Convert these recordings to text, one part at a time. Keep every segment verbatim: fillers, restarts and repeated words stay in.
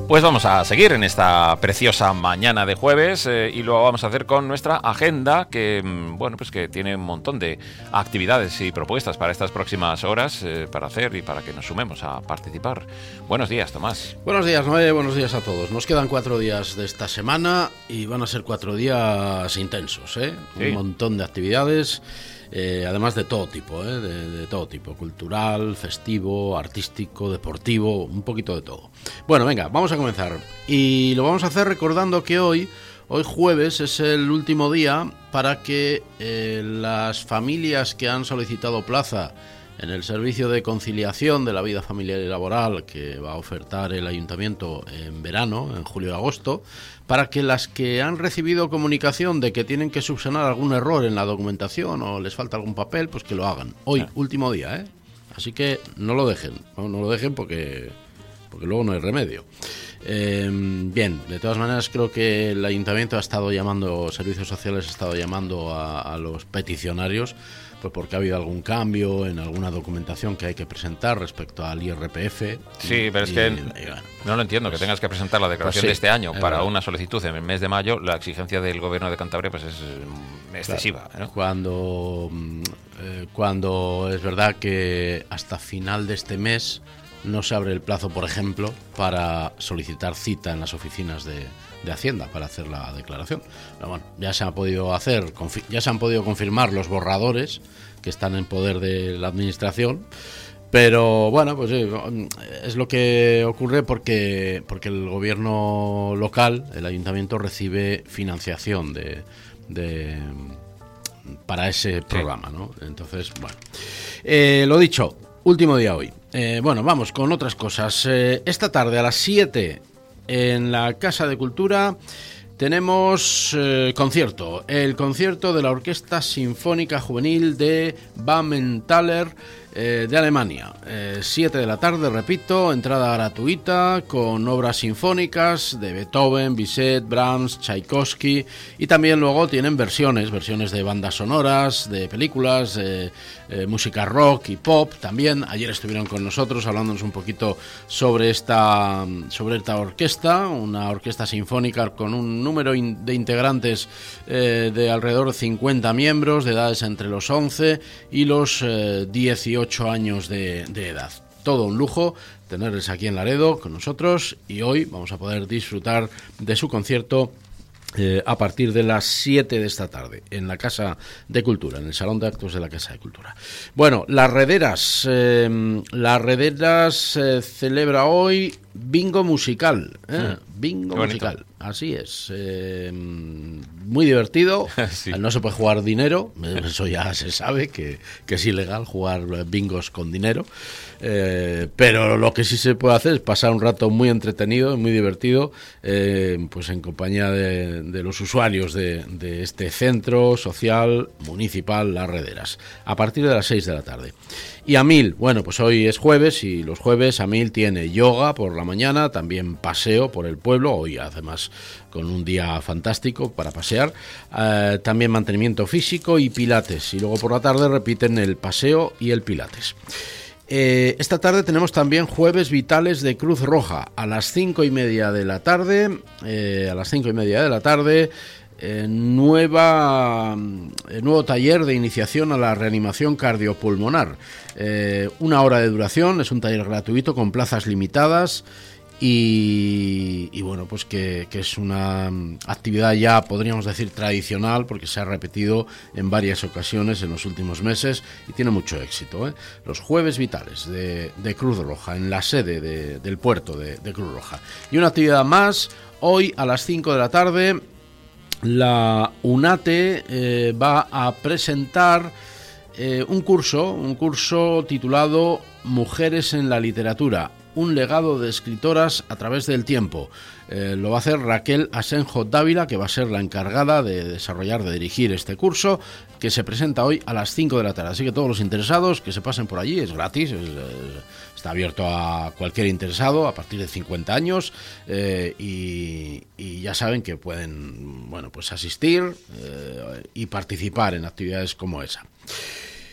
Pues vamos a seguir en esta preciosa mañana de jueves eh, y lo vamos a hacer con nuestra agenda que, bueno, pues que tiene un montón de actividades y propuestas para estas próximas horas eh, para hacer y para que nos sumemos a participar. Buenos días, Tomás. Buenos días, Noé, buenos días a todos. Nos quedan cuatro días de esta semana y van a ser cuatro días intensos, ¿eh? Sí. Un montón de actividades. Eh, además de todo tipo, ¿eh? de, de todo tipo, cultural, festivo, artístico, deportivo, un poquito de todo. Bueno, venga, vamos a comenzar. Y lo vamos a hacer recordando que hoy, hoy jueves, es el último día para que eh, las familias que han solicitado plaza en el servicio de conciliación de la vida familiar y laboral que va a ofertar el ayuntamiento en verano, en julio y agosto, para que las que han recibido comunicación de que tienen que subsanar algún error en la documentación o les falta algún papel, pues que lo hagan. Hoy, ah. último día, ¿eh? Así que no lo dejen, no, no lo dejen porque, porque luego no hay remedio. Eh, bien, de todas maneras creo que el ayuntamiento ha estado llamando, servicios sociales ha estado llamando a, a los peticionarios, pues porque ha habido algún cambio en alguna documentación que hay que presentar respecto al I R P F. Sí, y, pero es y, que y, bueno, no lo entiendo, pues, que tengas que presentar la declaración pues sí, de este año para verdad. Una solicitud en el mes de mayo. La exigencia del gobierno de Cantabria pues es excesiva, claro, ¿no? Cuando, eh, cuando es verdad que hasta final de este mes no se abre el plazo, por ejemplo, para solicitar cita en las oficinas de, de Hacienda para hacer la declaración. Pero bueno, ya se ha podido hacer, ya se han podido confirmar los borradores que están en poder de la administración, pero bueno, pues sí, es lo que ocurre porque porque el gobierno local, el ayuntamiento, recibe financiación de, de para ese programa, ¿no? Entonces, bueno, eh, lo dicho. Último día hoy. Eh, bueno, vamos con otras cosas. Eh, esta tarde a las siete en la Casa de Cultura tenemos eh, concierto. El concierto de la Orquesta Sinfónica Juvenil de Bammenthaler eh, de Alemania. Eh, siete de la tarde, repito, entrada gratuita con obras sinfónicas de Beethoven, Bizet, Brahms, Tchaikovsky y también luego tienen versiones, versiones de bandas sonoras, de películas, eh, eh, música rock y pop. También ayer estuvieron con nosotros hablándonos un poquito sobre esta, sobre esta orquesta, una orquesta sinfónica con un número in- de integrantes eh, de alrededor de cincuenta miembros, de edades entre los once y los eh, dieciocho años de, de edad. Todo un lujo tenerles aquí en Laredo con nosotros y hoy vamos a poder disfrutar de su concierto eh, a partir de las siete de esta tarde en la Casa de Cultura, en el Salón de Actos de la Casa de Cultura. Bueno, Las Rederas, eh, Las Rederas eh, celebra hoy bingo musical, ¿eh? Mm. Bingo musical, así es, eh, muy divertido. Sí. No se puede jugar dinero, eso ya se sabe que, que es ilegal jugar bingos con dinero, eh, pero lo que sí se puede hacer es pasar un rato muy entretenido, muy divertido, eh, pues en compañía de, de los usuarios de, de este centro social municipal Las Rederas, a partir de las seis de la tarde. Y Amil, bueno, pues hoy es jueves y los jueves Amil tiene yoga por la mañana, también paseo por el pueblo, hoy además con un día fantástico para pasear, eh, también mantenimiento físico y pilates, y luego por la tarde repiten el paseo y el pilates. Eh, esta tarde tenemos también Jueves Vitales de Cruz Roja, a las cinco y media de la tarde, eh, a las cinco y media de la tarde, Eh, nueva, eh, nuevo taller de iniciación a la reanimación cardiopulmonar. Eh, una hora de duración, es un taller gratuito con plazas limitadas y, y bueno, pues que, que es una actividad ya, podríamos decir, tradicional porque se ha repetido en varias ocasiones en los últimos meses y tiene mucho éxito, ¿eh? Los Jueves Vitales de, de Cruz Roja, en la sede de, del puerto de, de Cruz Roja. Y una actividad más, hoy a las cinco de la tarde, la UNATE eh, va a presentar eh, un curso, un curso titulado Mujeres en la Literatura, un legado de escritoras a través del tiempo. Eh, lo va a hacer Raquel Asenjo Dávila, que va a ser la encargada de desarrollar, de dirigir este curso, que se presenta hoy a las cinco de la tarde. Así que todos los interesados que se pasen por allí, es gratis, es, es, está abierto a cualquier interesado a partir de cincuenta años eh, y, y ya saben que pueden, bueno, pues asistir eh, y participar en actividades como esa.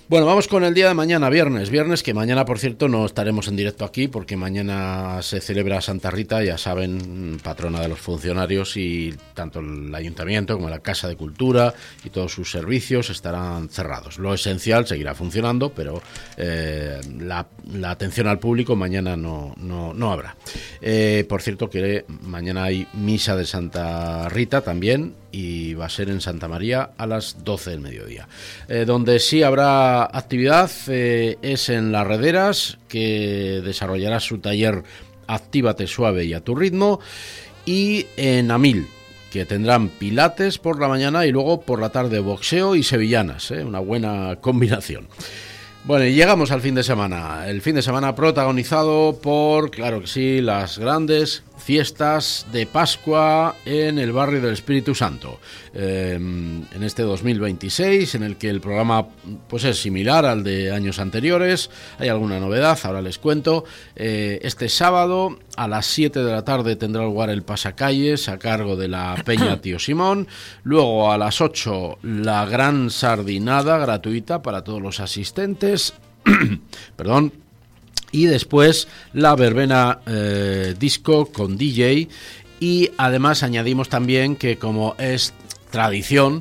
Bueno, vamos con el día de mañana, viernes. Viernes que mañana, por cierto, no estaremos en directo aquí porque mañana se celebra Santa Rita, ya saben, patrona de los funcionarios, y tanto el Ayuntamiento como la Casa de Cultura y todos sus servicios estarán cerrados. Lo esencial seguirá funcionando, pero eh, la, la atención al público mañana no, no, no habrá. Eh, por cierto, que mañana hay misa de Santa Rita también, y va a ser en Santa María a las doce del mediodía. Eh, donde sí habrá actividad eh, es en Las Rederas, que desarrollará su taller Actívate suave y a tu ritmo, y en Amil, que tendrán pilates por la mañana y luego por la tarde boxeo y sevillanas, ¿eh? Una buena combinación. Bueno, y llegamos al fin de semana. El fin de semana protagonizado por, claro que sí, las grandes fiestas de Pascua en el barrio del Espíritu Santo. Eh, en este dos mil veintiséis, en el que el programa pues es similar al de años anteriores, hay alguna novedad, ahora les cuento. Eh, este sábado a las siete de la tarde tendrá lugar el pasacalles a cargo de la Peña Tío Simón. Luego a las ocho la gran sardinada gratuita para todos los asistentes. Perdón. Y después la verbena eh, disco con D J, y además añadimos también que, como es tradición,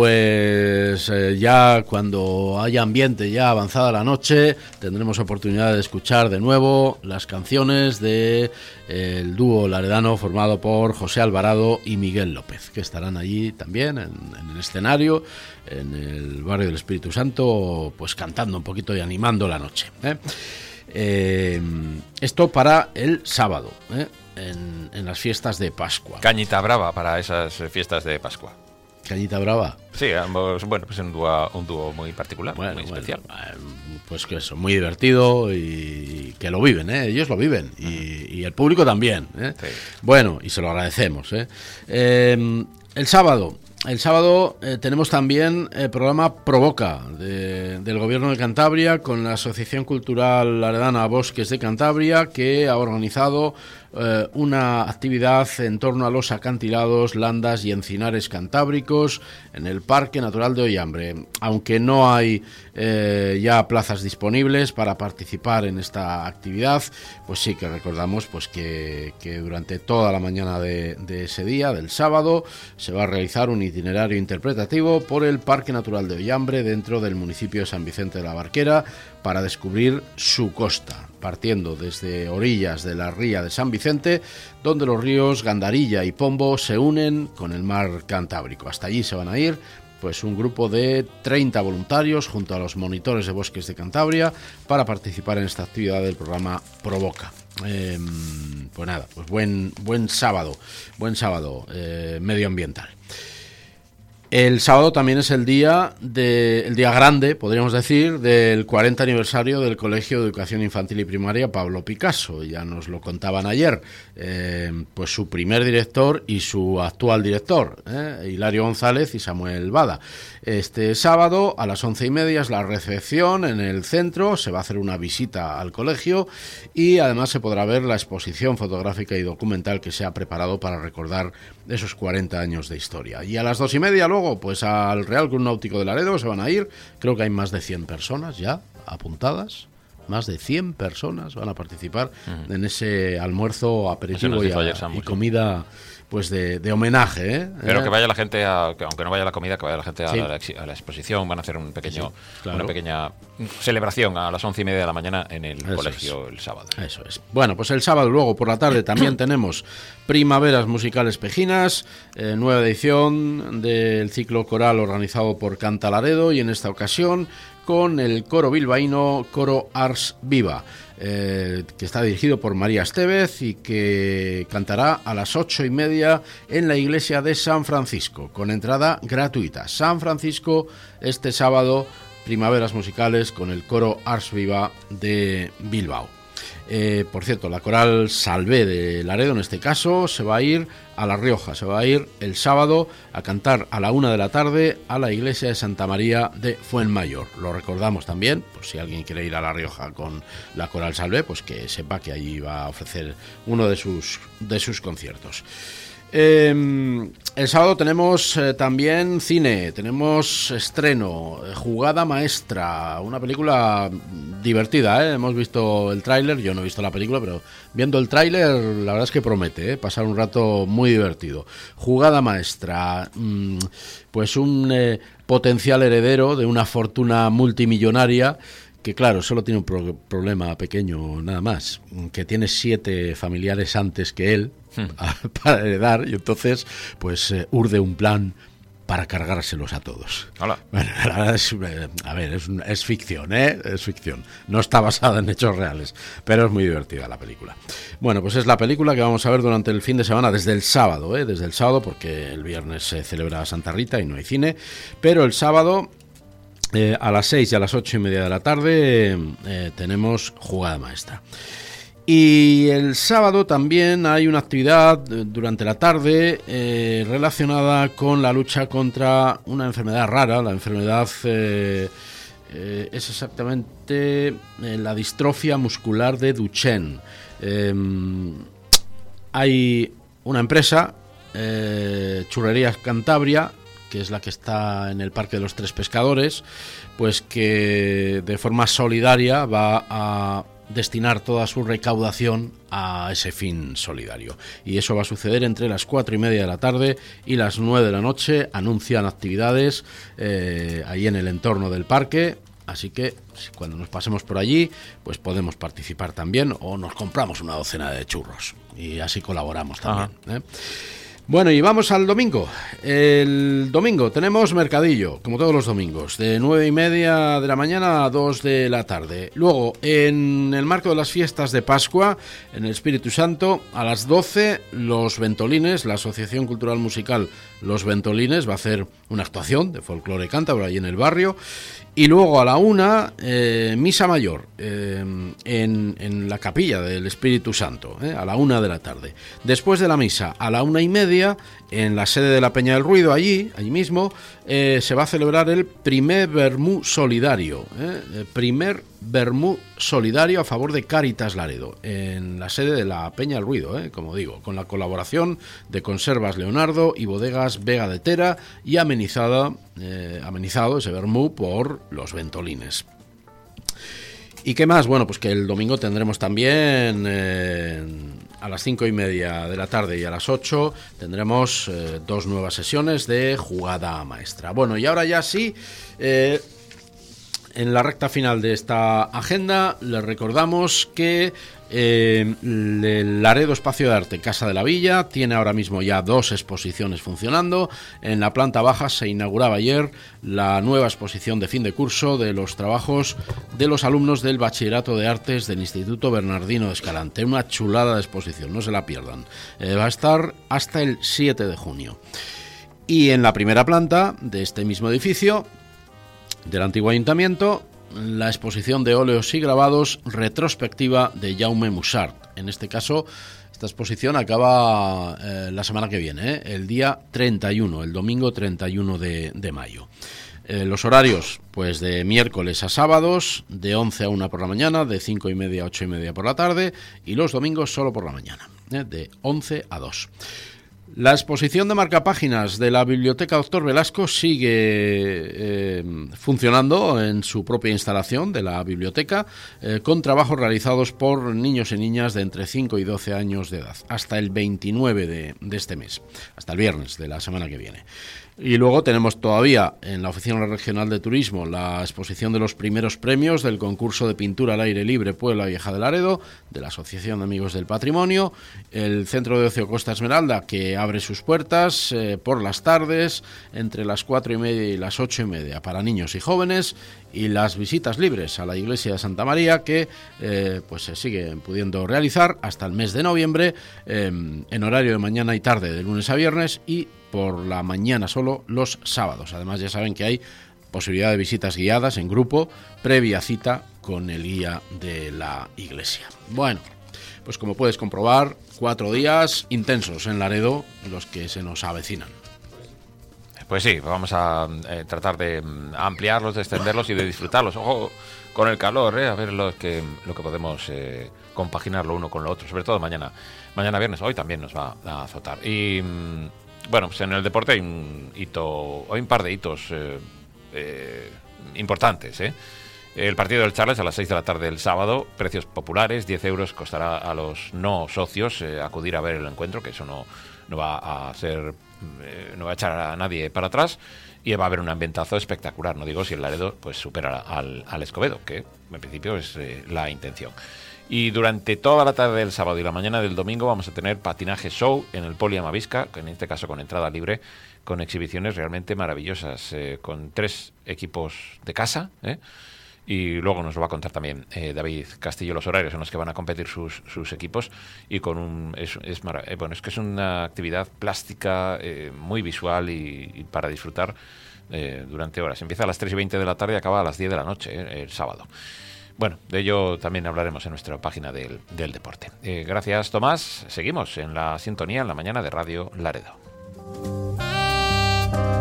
pues eh, ya cuando haya ambiente, ya avanzada la noche, tendremos oportunidad de escuchar de nuevo las canciones de eh, el dúo laredano formado por José Alvarado y Miguel López, que estarán allí también en, en el escenario, en el barrio del Espíritu Santo, pues cantando un poquito y animando la noche, ¿eh? Eh, esto para el sábado, ¿eh? en, en las fiestas de Pascua. Cañita brava para esas fiestas de Pascua. Cañita brava. Sí, ambos, bueno, pues un dúo, un dúo muy particular, bueno, muy especial. Bueno, pues que eso, muy divertido, y que lo viven, ¿eh? Ellos lo viven, y, uh-huh. y el público también, ¿eh? Sí. Bueno, y se lo agradecemos, ¿eh? Eh, el sábado. El sábado eh, tenemos también el programa Provoca de, del Gobierno de Cantabria, con la Asociación Cultural Laredana Bosques de Cantabria, que ha organizado eh, una actividad en torno a los acantilados, landas y encinares cantábricos en el Parque Natural de Ollambre. Aunque no hay eh, ya plazas disponibles para participar en esta actividad, pues sí que recordamos pues que, que durante toda la mañana de, de ese día, del sábado, se va a realizar un itinerario interpretativo por el Parque Natural de Ollambre, dentro del municipio de San Vicente de la Barquera, para descubrir su costa, partiendo desde orillas de la ría de San Vicente, donde los ríos Gandarilla y Pombo se unen con el mar Cantábrico. Hasta allí se van a ir pues un grupo de treinta voluntarios junto a los monitores de bosques de Cantabria para participar en esta actividad del programa Provoca. Eh, pues nada, pues buen buen sábado, buen sábado eh, medioambiental. El sábado también es el día de, el día grande, podríamos decir, del cuarenta aniversario del Colegio de Educación Infantil y Primaria Pablo Picasso. Ya nos lo contaban ayer, eh, pues su primer director y su actual director, eh, Hilario González y Samuel Bada. Este sábado a las once y media es la recepción en el centro, se va a hacer una visita al colegio y además se podrá ver la exposición fotográfica y documental que se ha preparado para recordar esos cuarenta años de historia. Y a las dos y media luego, pues al Real Club Náutico de Laredo se van a ir, creo que hay más de cien personas ya apuntadas. Más de cien personas van a participar uh-huh. en ese almuerzo, aperitivo y, a, y comida pues de, de homenaje, ¿eh? Pero eh. que vaya la gente, a, que aunque no vaya la comida, que vaya la gente a, sí. la, a la exposición. Van a hacer un pequeño, sí, claro. una pequeña celebración a las once y media de la mañana en el Eso colegio es. el sábado. Eso es. Bueno, pues el sábado luego por la tarde también tenemos Primaveras Musicales Pejinas, eh, nueva edición del ciclo coral organizado por Canta Laredo, y en esta ocasión con el coro bilbaíno Coro Ars Viva, eh, que está dirigido por María Estevez y que cantará a las ocho y media en la iglesia de San Francisco, con entrada gratuita. San Francisco, este sábado, Primaveras Musicales con el coro Ars Viva de Bilbao. Eh, por cierto, la coral Salvé de Laredo, en este caso, se va a ir a La Rioja, se va a ir el sábado a cantar a la una de la tarde a la iglesia de Santa María de Fuenmayor. Lo recordamos también, por si alguien quiere ir a La Rioja con la coral Salvé, pues que sepa que allí va a ofrecer uno de sus, de sus conciertos. Eh, el sábado tenemos eh, también cine, tenemos estreno, eh, Jugada Maestra, una película divertida, ¿eh? Hemos visto el tráiler, yo no he visto la película, pero viendo el tráiler la verdad es que promete, ¿eh? Pasar un rato muy divertido. Jugada Maestra, mmm, pues un eh, potencial heredero de una fortuna multimillonaria que claro, solo tiene un pro- problema pequeño nada más, que tiene siete familiares antes que él hmm. para heredar, y entonces pues eh, urde un plan para cargárselos a todos. Hola. Bueno, la verdad es, a ver, es, es ficción, ¿eh? Es ficción. No está basada en hechos reales, pero es muy divertida la película. Bueno, pues es la película que vamos a ver durante el fin de semana, desde el sábado, ¿eh? Desde el sábado, porque el viernes se celebra Santa Rita y no hay cine, pero el sábado... Eh, a las seis y a las ocho y media de la tarde eh, tenemos Jugada Maestra. Y el sábado también hay una actividad eh, durante la tarde eh, relacionada con la lucha contra una enfermedad rara. La enfermedad eh, eh, es exactamente eh, la distrofia muscular de Duchenne. Eh, hay una empresa, eh, Churrerías Cantabria, que es la que está en el Parque de los Tres Pescadores, pues que de forma solidaria va a destinar toda su recaudación a ese fin solidario. Y eso va a suceder entre las cuatro y media de la tarde y las nueve de la noche. Anuncian actividades eh, ahí en el entorno del parque. Así que cuando nos pasemos por allí, pues podemos participar también, o nos compramos una docena de churros y así colaboramos también, ¿eh? Bueno, y vamos al domingo. El domingo tenemos mercadillo, como todos los domingos, de nueve y media de la mañana a dos de la tarde. Luego, en el marco de las fiestas de Pascua, en el Espíritu Santo, a las doce, Los Ventolines, la Asociación Cultural Musical Los Ventolines, va a hacer una actuación de folclore cántabro ahí en el barrio. Y luego a la una, eh, misa mayor eh, en, en la capilla del Espíritu Santo, eh, a la una de la tarde. Después de la misa, a la una y media, en la sede de la Peña del Ruido, allí, allí mismo, eh, se va a celebrar el primer Vermú solidario, eh, el primer Vermú solidario a favor de Cáritas Laredo, en la sede de la Peña del Ruido, eh, como digo, con la colaboración de Conservas Leonardo y Bodegas Vega de Tera, y amenizada, eh, amenizado ese Vermú por Los Ventolines. ¿Y qué más? Bueno, pues que el domingo tendremos también eh, a las cinco y media de la tarde y a las ocho tendremos eh, dos nuevas sesiones de Jugada Maestra. Bueno, y ahora ya sí, eh, en la recta final de esta agenda les recordamos que eh, el Laredo Espacio de Arte Casa de la Villa tiene ahora mismo ya dos exposiciones funcionando. En la planta baja se inauguraba ayer la nueva exposición de fin de curso de los trabajos de los alumnos del Bachillerato de Artes del Instituto Bernardino de Escalante. Una chulada de exposición, no se la pierdan. Eh, va a estar hasta el siete de junio. Y en la primera planta de este mismo edificio del antiguo ayuntamiento, la exposición de óleos y grabados retrospectiva de Jaume Mussart. En este caso, esta exposición acaba eh, la semana que viene, ¿eh? El día treinta y uno, el domingo treinta y uno de, de mayo. Eh, los horarios, pues de miércoles a sábados, de once a una por la mañana, de cinco y media a ocho y media por la tarde, y los domingos solo por la mañana, ¿eh? De once a dos. La exposición de marcapáginas de la Biblioteca Doctor Velasco sigue eh, funcionando en su propia instalación de la biblioteca, eh, con trabajos realizados por niños y niñas de entre cinco y doce años de edad, hasta el veintinueve de, de este mes, hasta el viernes de la semana que viene. Y luego tenemos todavía en la Oficina Regional de Turismo la exposición de los primeros premios del concurso de pintura al aire libre Puebla Vieja de Laredo, de la Asociación de Amigos del Patrimonio, el Centro de Ocio Costa Esmeralda, que abre sus puertas eh, por las tardes entre las cuatro y media y las ocho y media para niños y jóvenes, y las visitas libres a la iglesia de Santa María, que eh, pues se siguen pudiendo realizar hasta el mes de noviembre, eh, en horario de mañana y tarde de lunes a viernes, y por la mañana solo los sábados. Además, ya saben que hay posibilidad de visitas guiadas en grupo, previa cita con el guía de la iglesia. Bueno, pues como puedes comprobar, cuatro días intensos en Laredo los que se nos avecinan. Pues sí, vamos a eh, tratar de ampliarlos, de extenderlos y de disfrutarlos. Ojo con el calor, ¿eh? A ver lo que, lo que podemos eh, compaginar lo uno con lo otro, sobre todo mañana. Mañana viernes, hoy también nos va a azotar. Y bueno, pues en el deporte hay un hito, hay un par de hitos eh, eh, importantes, ¿eh? El partido del Charles a las seis de la tarde el sábado, precios populares, diez euros costará a los no socios eh, acudir a ver el encuentro, que eso no, no va a ser, eh, no va a echar a nadie para atrás, y va a haber un ambientazo espectacular, no digo si el Laredo pues supera al, al Escobedo, que en principio es eh, la intención. Y durante toda la tarde del sábado y la mañana del domingo vamos a tener patinaje show en el Poli Amavisca, en este caso con entrada libre, con exhibiciones realmente maravillosas, eh, con tres equipos de casa, ¿eh? Y luego nos lo va a contar también eh, David Castillo los horarios en los que van a competir sus, sus equipos, y con un es, es marav- eh, bueno, es que es una actividad plástica eh, muy visual y, y para disfrutar eh, durante horas. Empieza a las tres y veinte de la tarde y acaba a las diez de la noche eh, el sábado. Bueno, de ello también hablaremos en nuestra página del, del deporte. Eh, gracias, Tomás. Seguimos en la sintonía en la mañana de Radio Laredo.